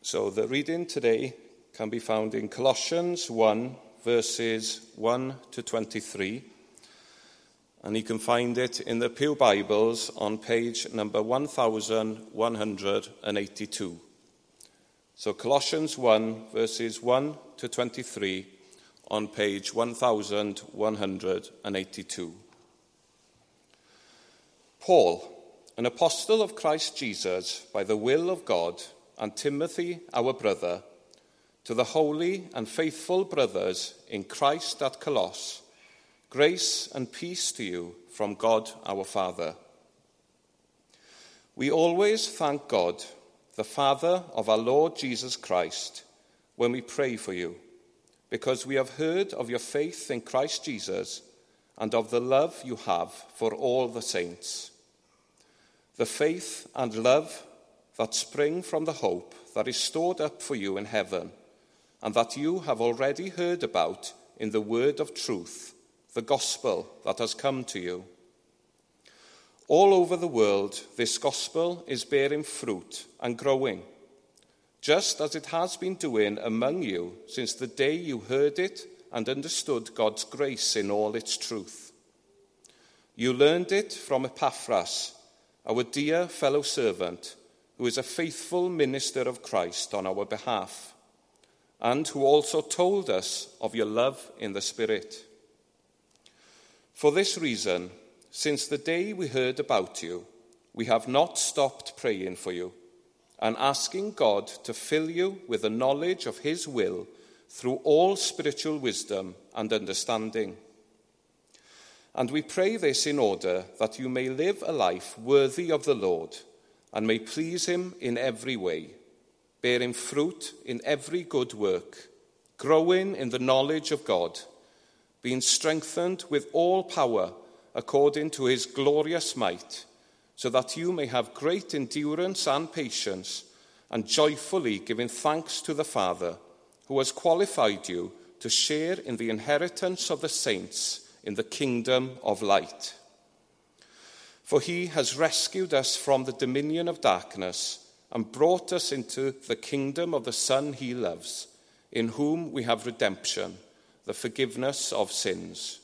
So the reading today can be found in Colossians 1, verses 1 to 23. And you can find it in the Pew Bibles on page number 1182. So Colossians 1, verses 1 to 23 on page 1182. Paul, an apostle of Christ Jesus by the will of God, and Timothy, our brother, to the holy and faithful brothers in Christ at Colossus, grace and peace to you from God our Father. We always thank God, the Father of our Lord Jesus Christ, when we pray for you, because we have heard of your faith in Christ Jesus and of the love you have for all the saints. The faith and love that spring from the hope that is stored up for you in heaven, and that you have already heard about in the word of truth, the gospel that has come to you. All over the world, this gospel is bearing fruit and growing, just as it has been doing among you since the day you heard it and understood God's grace in all its truth. You learned it from Epaphras, our dear fellow servant, who is a faithful minister of Christ on our behalf, and who also told us of your love in the Spirit. For this reason, since the day we heard about you, we have not stopped praying for you and asking God to fill you with the knowledge of his will through all spiritual wisdom and understanding. And we pray this in order that you may live a life worthy of the Lord and may please him in every way, bearing fruit in every good work, growing in the knowledge of God, being strengthened with all power according to his glorious might, so that you may have great endurance and patience, and joyfully giving thanks to the Father, who has qualified you to share in the inheritance of the saints in the kingdom of light. For he has rescued us from the dominion of darkness and brought us into the kingdom of the Son he loves, in whom we have redemption, the forgiveness of sins.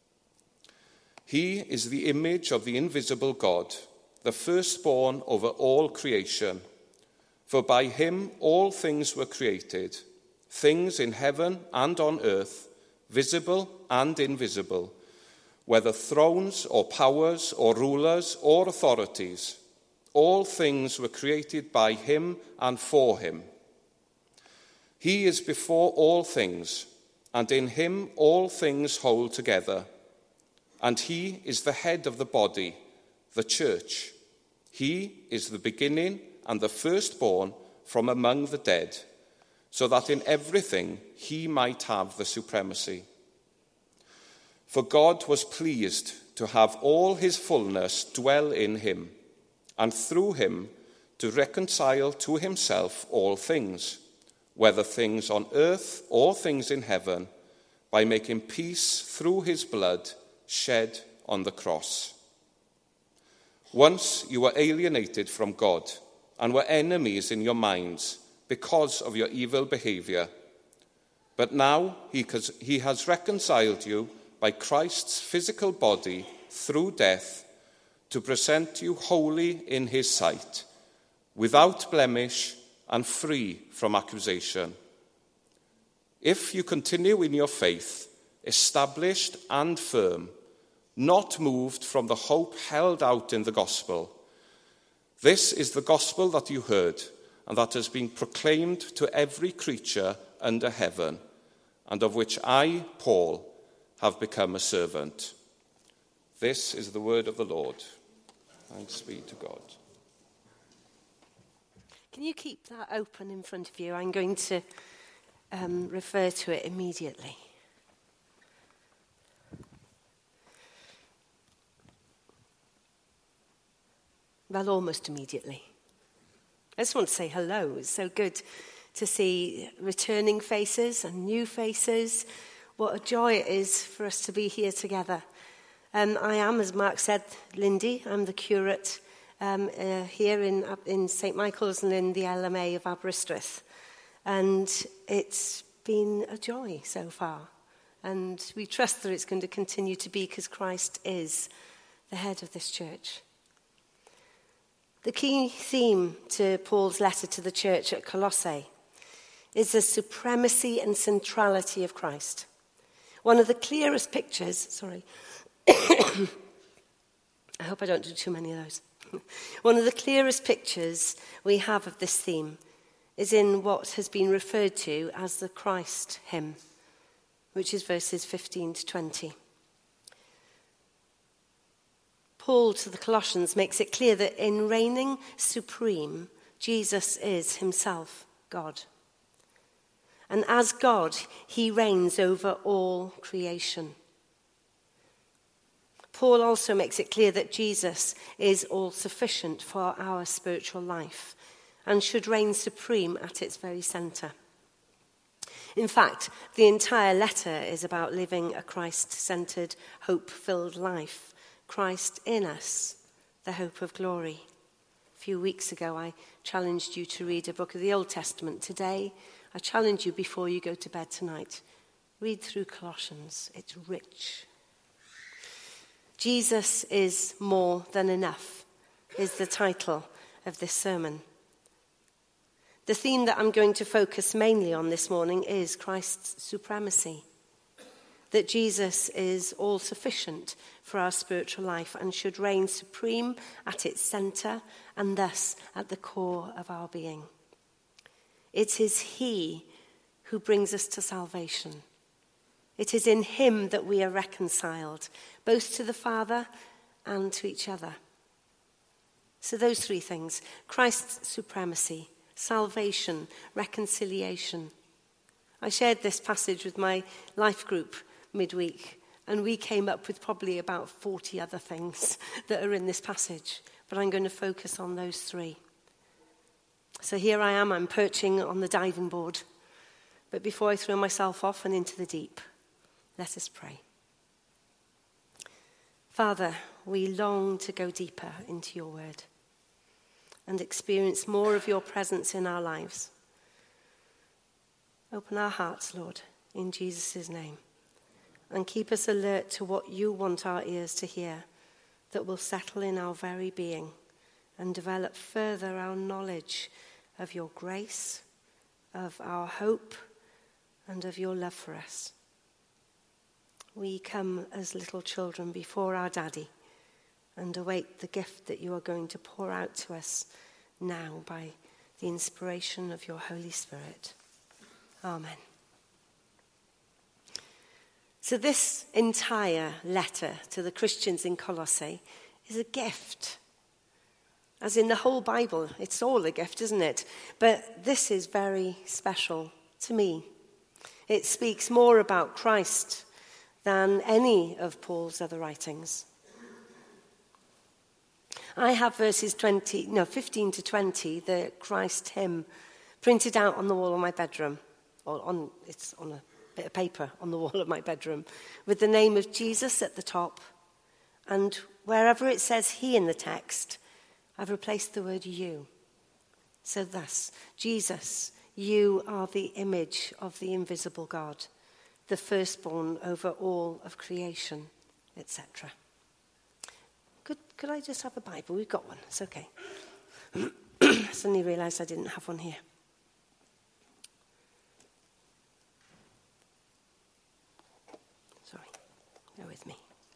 He is the image of the invisible God, the firstborn over all creation. For by him all things were created, things in heaven and on earth, visible and invisible, whether thrones or powers or rulers or authorities. All things were created by him and for him. He is before all things, and in him all things hold together. And he is the head of the body, the church. He is the beginning and the firstborn from among the dead, so that in everything he might have the supremacy. For God was pleased to have all his fullness dwell in him, and through him to reconcile to himself all things, whether things on earth or things in heaven, by making peace through his blood shed on the cross. Once you were alienated from God and were enemies in your minds because of your evil behavior, but now he has reconciled you by Christ's physical body through death, to present you holy in his sight, without blemish and free from accusation. If you continue in your faith, established and firm, not moved from the hope held out in the gospel. This is the gospel that you heard, and that has been proclaimed to every creature under heaven, and of which I, Paul, have become a servant. This is the word of the Lord. Thanks be to God. Can you keep that open in front of you? I'm going to refer to it immediately. Well, almost immediately. I just want to say hello. It's so good to see returning faces and new faces. What a joy it is for us to be here together. I am, as Mark said, Lindy. I'm the curate here in St Michael's and in the LMA of Aberystwyth. And it's been a joy so far. And we trust that it's going to continue to be because Christ is the head of this church. The key theme to Paul's letter to the church at Colossae is the supremacy and centrality of Christ. One of the clearest pictures, I hope I don't do too many of those. One of the clearest pictures we have of this theme is in what has been referred to as the Christ hymn, which is verses 15 to 20. Paul to the Colossians makes it clear that in reigning supreme, Jesus is himself God. And as God, he reigns over all creation. Paul also makes it clear that Jesus is all sufficient for our spiritual life and should reign supreme at its very centre. In fact, the entire letter is about living a Christ-centred, hope-filled life. Christ in us, the hope of glory. A few weeks ago, I challenged you to read a book of the Old Testament. Today, I challenge you before you go to bed tonight. Read through Colossians. It's rich. Jesus is more than enough is the title of this sermon. The theme that I'm going to focus mainly on this morning is Christ's supremacy. That Jesus is all sufficient for our spiritual life and should reign supreme at its centre and thus at the core of our being. It is he who brings us to salvation. It is in him that we are reconciled, both to the Father and to each other. So those three things: Christ's supremacy, salvation, reconciliation. I shared this passage with my life group midweek, and we came up with probably about 40 other things that are in this passage, but I'm going to focus on those three. So here I am, I'm perching on the diving board, but before I throw myself off and into the deep, let us pray. Father, we long to go deeper into your word and experience more of your presence in our lives. Open our hearts, Lord, in Jesus' name, and keep us alert to what you want our ears to hear, that will settle in our very being and develop further our knowledge of your grace, of our hope, and of your love for us. We come as little children before our Daddy and await the gift that you are going to pour out to us now by the inspiration of your Holy Spirit. Amen. So this entire letter to the Christians in Colossae is a gift. As in the whole Bible, it's all a gift, isn't it? But this is very special to me. It speaks more about Christ than any of Paul's other writings. I have verses 15 to 20, the Christ hymn, printed out on the wall of my bedroom. It's on a bit of paper on the wall of my bedroom, with the name of Jesus at the top. And wherever it says he in the text, I've replaced the word you. So thus, Jesus, you are the image of the invisible God, the firstborn over all of creation, etc. Could I just have a Bible? We've got one. It's okay. Suddenly realised I didn't have one here. Sorry. Bear with me.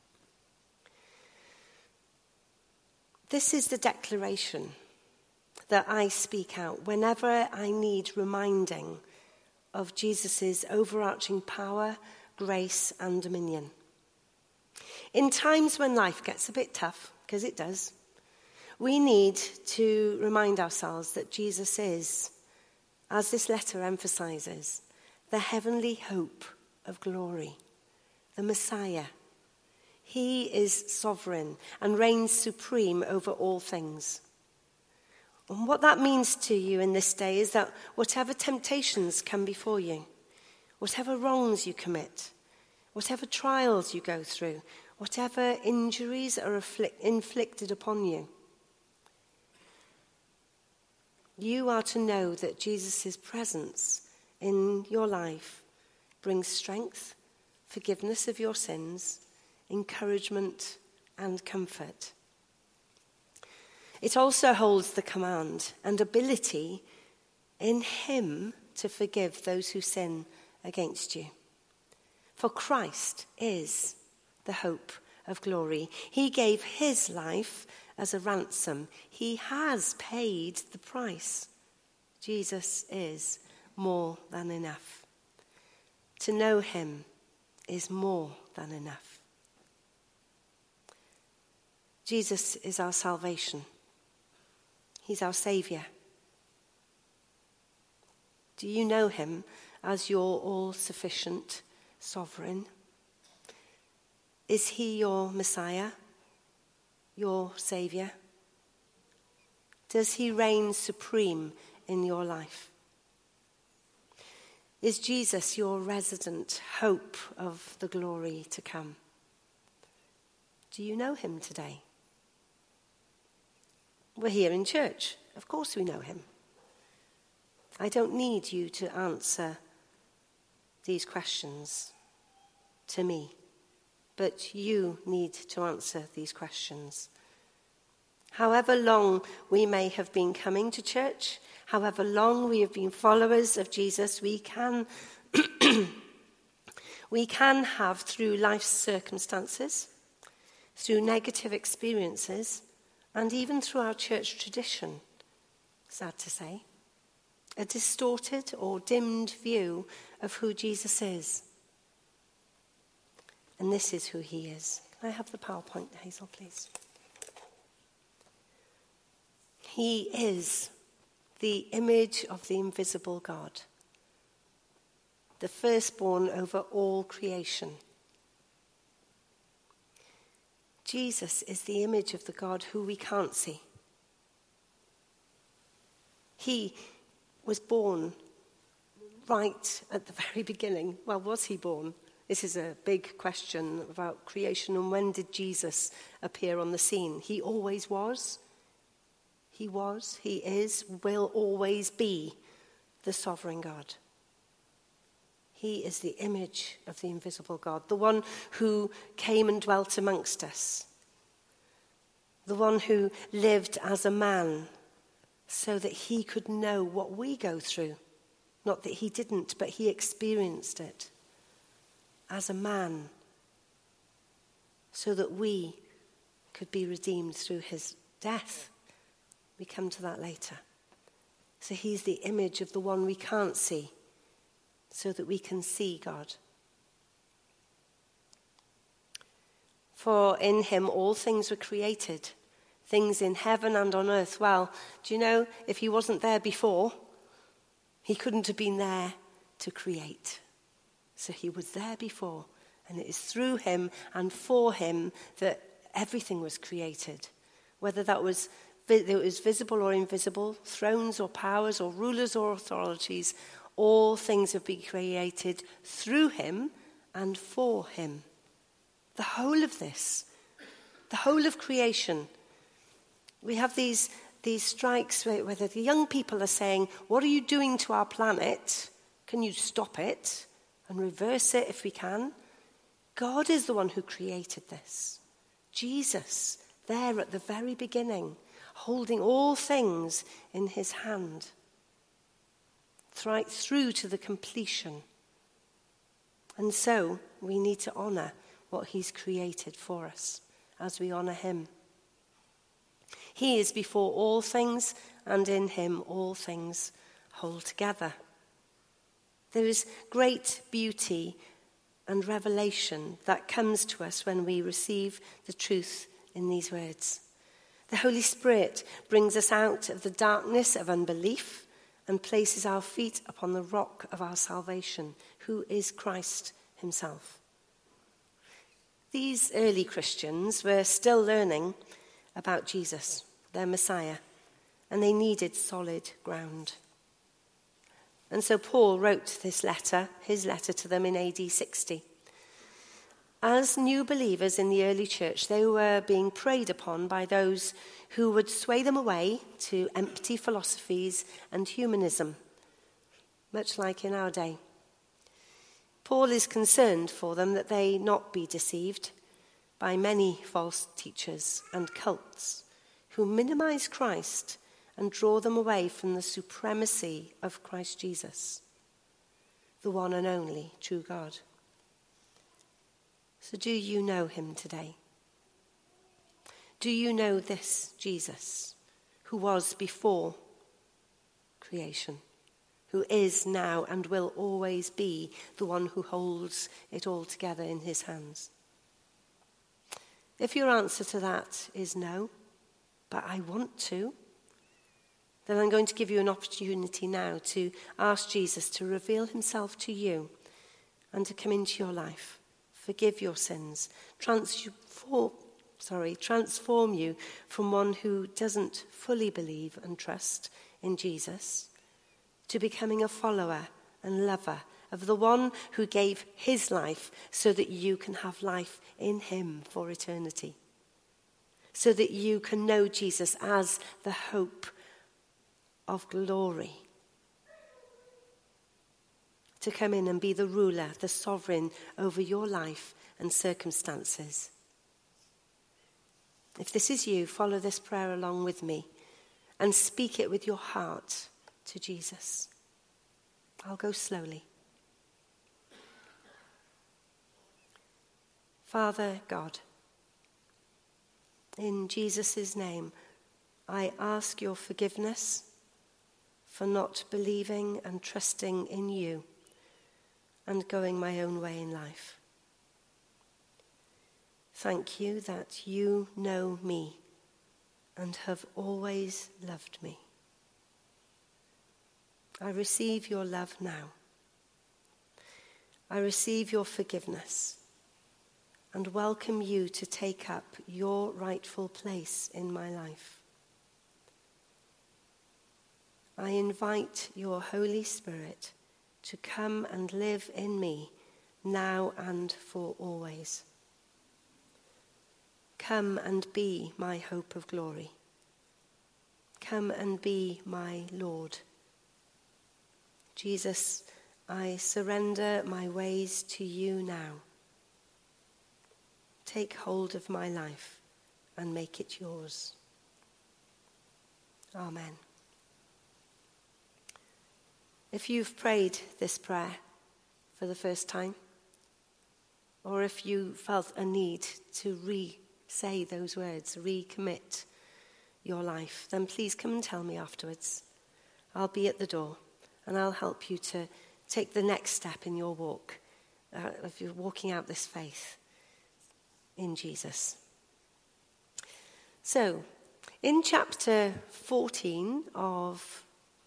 This is the declaration that I speak out whenever I need reminding of Jesus' overarching power, grace, and dominion. In times when life gets a bit tough, because it does, we need to remind ourselves that Jesus is, as this letter emphasizes, the heavenly hope of glory, the Messiah. He is sovereign and reigns supreme over all things. And what that means to you in this day is that whatever temptations come before you, whatever wrongs you commit, whatever trials you go through, whatever injuries are inflicted upon you, you are to know that Jesus' presence in your life brings strength, forgiveness of your sins, encouragement, and comfort. It also holds the command and ability in him to forgive those who sin against you. For Christ is the hope of glory. He gave his life as a ransom. He has paid the price. Jesus is more than enough. To know him is more than enough. Jesus is our salvation. He's our Saviour. Do you know him as your all-sufficient sovereign? Is he your Messiah, your Saviour? Does he reign supreme in your life? Is Jesus your resident hope of the glory to come? Do you know him today? We're here in church. Of course we know him. I don't need you to answer these questions to me, but you need to answer these questions. However long we may have been coming to church, however long we have been followers of Jesus, we can have, through life's circumstances, through negative experiences, and even through our church tradition, sad to say, a distorted or dimmed view of who Jesus is. And this is who he is. Can I have the PowerPoint, Hazel, please? He is the image of the invisible God, the firstborn over all creation. Jesus is the image of the God who we can't see. He was born right at the very beginning. Well, was he born? This is a big question about creation and when did Jesus appear on the scene. He always was. He was, he is, will always be the sovereign God. He is the image of the invisible God, the one who came and dwelt amongst us, the one who lived as a man so that he could know what we go through. Not that he didn't, but he experienced it as a man so that we could be redeemed through his death. We come to that later. So he's the image of the one we can't see, so that we can see God. For in him all things were created, things in heaven and on earth. Well, do you know, if he wasn't there before, he couldn't have been there to create. So he was there before, and it is through him and for him that everything was created, whether that was visible or invisible, thrones or powers or rulers or authorities. All things have been created through him and for him. The whole of this, the whole of creation. We have these strikes where the young people are saying, what are you doing to our planet? Can you stop it and reverse it if we can? God is the one who created this. Jesus, there at the very beginning, holding all things in his hand, right through to the completion. And so we need to honour what he's created for us as we honour him. He is before all things, and in him all things hold together. There is great beauty and revelation that comes to us when we receive the truth in these words. The Holy Spirit brings us out of the darkness of unbelief and places our feet upon the rock of our salvation, who is Christ himself. These early Christians were still learning about Jesus, their Messiah, and they needed solid ground. And so Paul wrote this letter, his letter to them in AD 60. As new believers in the early church, they were being preyed upon by those who would sway them away to empty philosophies and humanism. much like in our day. Paul is concerned for them that they not be deceived by many false teachers and cults who minimize Christ and draw them away from the supremacy of Christ Jesus, the one and only true God. So do you know him today? Do you know this Jesus who was before creation, who is now and will always be the one who holds it all together in his hands? If your answer to that is no, but I want to, then I'm going to give you an opportunity now to ask Jesus to reveal himself to you and to come into your life, forgive your sins, transform you from one who doesn't fully believe and trust in Jesus to becoming a follower and lover of the one who gave his life so that you can have life in him for eternity, so that you can know Jesus as the hope of glory, to come in and be the ruler, the sovereign over your life and circumstances. If this is you, follow this prayer along with me and speak it with your heart to Jesus. I'll go slowly. Father God, in Jesus' name, I ask your forgiveness for not believing and trusting in you and going my own way in life. Thank you that you know me and have always loved me. I receive your love now. I receive your forgiveness and welcome you to take up your rightful place in my life. I invite your Holy Spirit to come and live in me now and for always. Come and be my hope of glory. Come and be my Lord. Jesus, I surrender my ways to you now. Take hold of my life and make it yours. Amen. If you've prayed this prayer for the first time, or if you felt a need to re-say those words, recommit your life, then please come and tell me afterwards. I'll be at the door and I'll help you to take the next step in your walk, if you're walking out this faith in Jesus. So, in chapter 14 of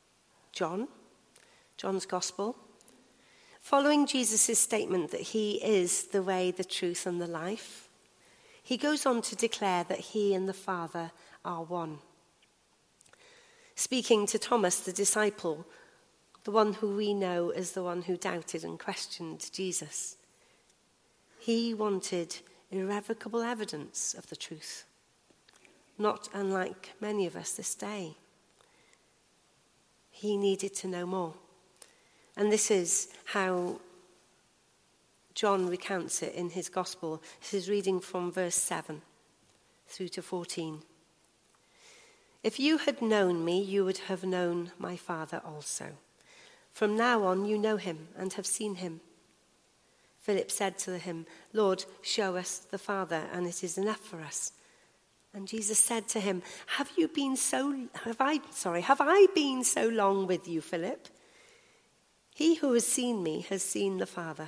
John's Gospel, following Jesus' statement that he is the way, the truth, and the life, he goes on to declare that he and the Father are one. Speaking to Thomas, the disciple, the one who we know as the one who doubted and questioned Jesus, he wanted irrevocable evidence of the truth, not unlike many of us this day. He needed to know more. And this is how John recounts it in his gospel. This is reading from verse 7 through to 14. If you had known me, you would have known my Father also. From now on, you know him and have seen him. Philip said to him, Lord, show us the Father, and it is enough for us. And Jesus said to him, have I been so long with you, Philip? He who has seen me has seen the Father.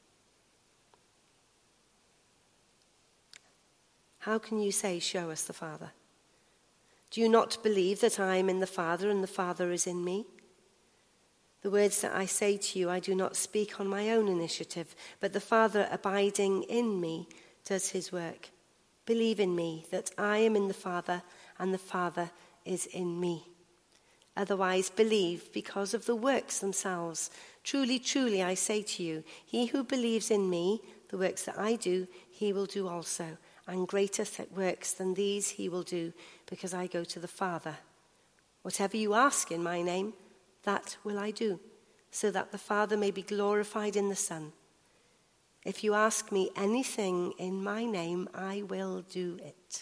How can you say, show us the Father? Do you not believe that I am in the Father and the Father is in me? The words that I say to you, I do not speak on my own initiative, but the Father abiding in me does his work. Believe in me that I am in the Father and the Father is in me. Otherwise, believe because of the works themselves. Truly, truly, I say to you, he who believes in me, the works that I do, he will do also. And greater works than these he will do, because I go to the Father. Whatever you ask in my name, that will I do, so that the Father may be glorified in the Son. If you ask me anything in my name, I will do it.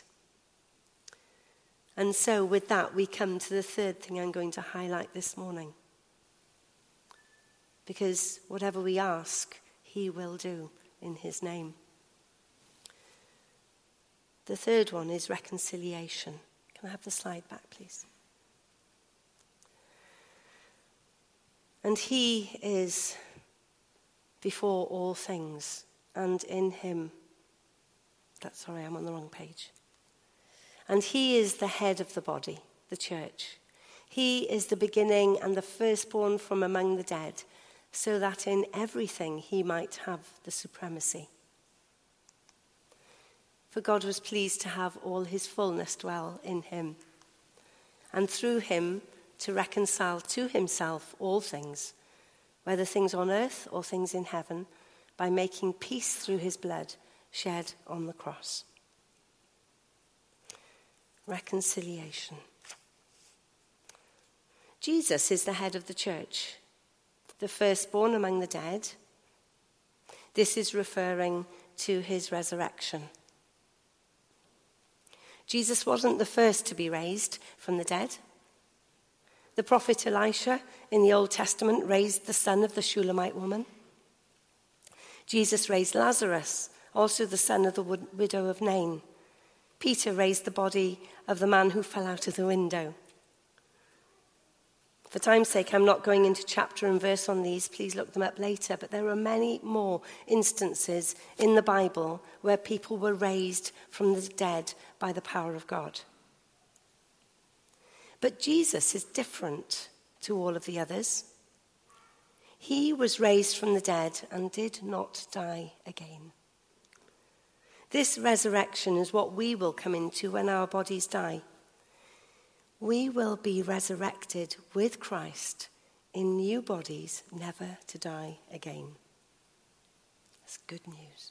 And so with that, we come to the third thing I'm going to highlight this morning. Because whatever we ask, he will do in his name. The third one is reconciliation. Can I have the slide back, please? And he is before all things, and in him, I'm on the wrong page. And he is the head of the body, the church. He is the beginning and the firstborn from among the dead, so that in everything he might have the supremacy. For God was pleased to have all his fullness dwell in him, and through him to reconcile to himself all things, whether things on earth or things in heaven, by making peace through his blood shed on the cross. Reconciliation. Jesus is the head of the church, the firstborn among the dead. This is referring to his resurrection. Jesus wasn't the first to be raised from the dead. The prophet Elisha in the Old Testament raised the son of the Shulamite woman. Jesus raised Lazarus, also the son of the widow of Nain. Peter raised the body of the man who fell out of the window. For time's sake, I'm not going into chapter and verse on these. Please look them up later. But there are many more instances in the Bible where people were raised from the dead by the power of God. But Jesus is different to all of the others. He was raised from the dead and did not die again. This resurrection is what we will come into when our bodies die. We will be resurrected with Christ in new bodies, never to die again. That's good news.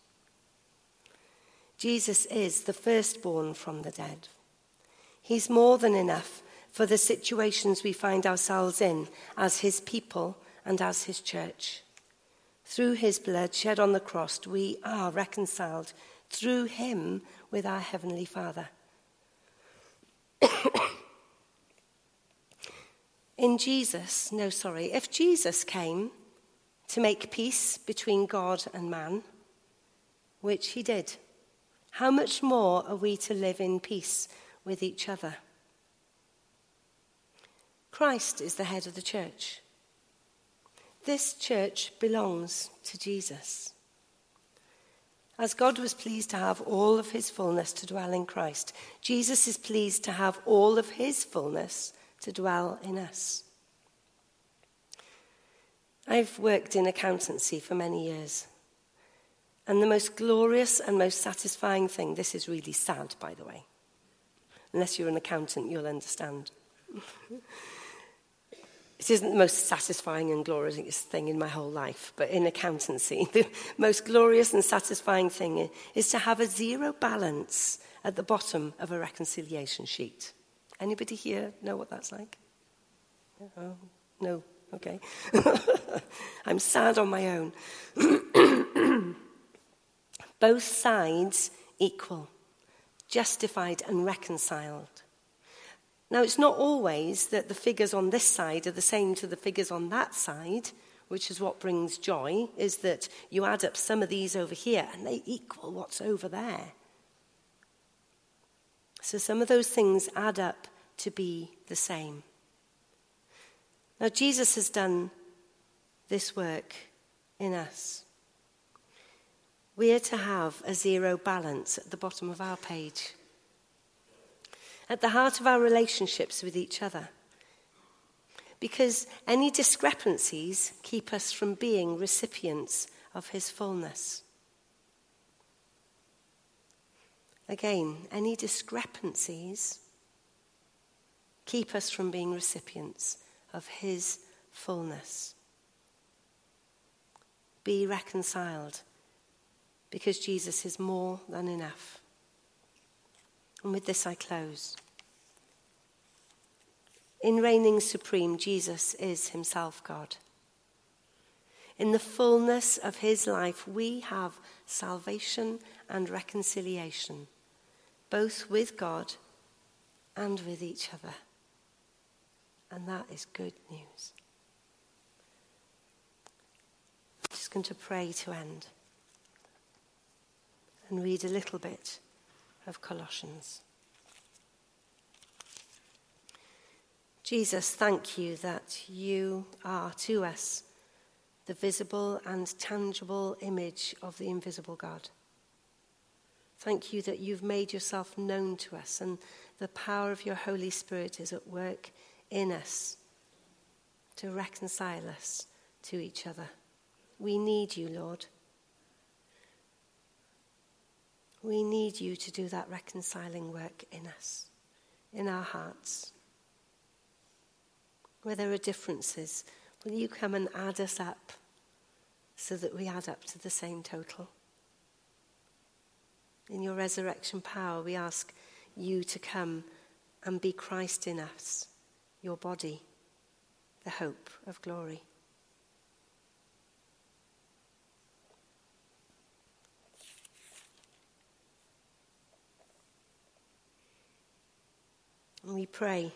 Jesus is the firstborn from the dead. He's more than enough for the situations we find ourselves in as his people and as his church. Through his blood shed on the cross, we are reconciled through him with our Heavenly Father. If Jesus came to make peace between God and man, which he did, how much more are we to live in peace with each other? Christ is the head of the church. This church belongs to Jesus. As God was pleased to have all of his fullness to dwell in Christ, Jesus is pleased to have all of his fullness to dwell in us. I've worked in accountancy for many years. And the most glorious and most satisfying thing, this is really sad, by the way. Unless you're an accountant, you'll understand. It isn't the most satisfying and glorious thing in my whole life, but in accountancy, the most glorious and satisfying thing is to have a zero balance at the bottom of a reconciliation sheet. Anybody here know what that's like? Oh, no, okay. I'm sad on my own. Both sides equal, justified and reconciled. Now, it's not always that the figures on this side are the same to the figures on that side, which is what brings joy, is that you add up some of these over here and they equal what's over there. So some of those things add up to be the same. Now, Jesus has done this work in us. We are to have a zero balance at the bottom of our page. At the heart of our relationships with each other. Because any discrepancies keep us from being recipients of his fullness. Again, any discrepancies keep us from being recipients of his fullness. Be reconciled, because Jesus is more than enough. And with this I close. In reigning supreme, Jesus is himself God. In the fullness of his life, we have salvation and reconciliation, both with God and with each other. And that is good news. I'm just going to pray to end and read a little bit of Colossians. Jesus, thank you that you are to us the visible and tangible image of the invisible God. Thank you that you've made yourself known to us and the power of your Holy Spirit is at work in us to reconcile us to each other. We need you, Lord. We need you to do that reconciling work in us, in our hearts. Where there are differences, will you come and add us up so that we add up to the same total? In your resurrection power, we ask you to come and be Christ in us, your body, the hope of glory. And we pray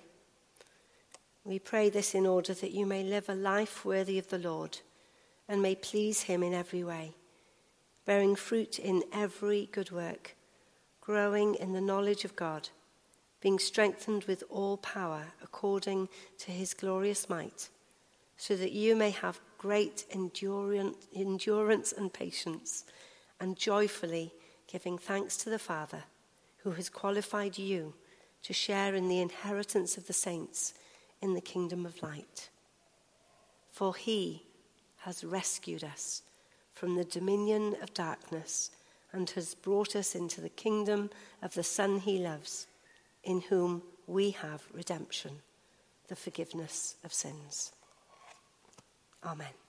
this in order that you may live a life worthy of the Lord and may please him in every way, bearing fruit in every good work, growing in the knowledge of God, being strengthened with all power according to his glorious might, so that you may have great endurance and patience, and joyfully giving thanks to the Father, who has qualified you to share in the inheritance of the saints in the kingdom of light. For he has rescued us from the dominion of darkness and has brought us into the kingdom of the Son he loves, in whom we have redemption, the forgiveness of sins. Amen.